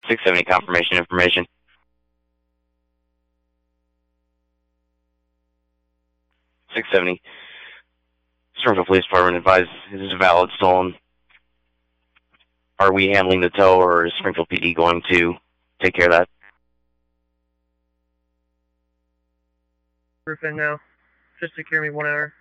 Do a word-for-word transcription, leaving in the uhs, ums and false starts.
six seventy confirmation information. six seventy. Springfield Police Department advised it is a valid stolen. Are we handling the tow, or is Springfield P D going to take care of that? Roof in now. Just secure me one hour.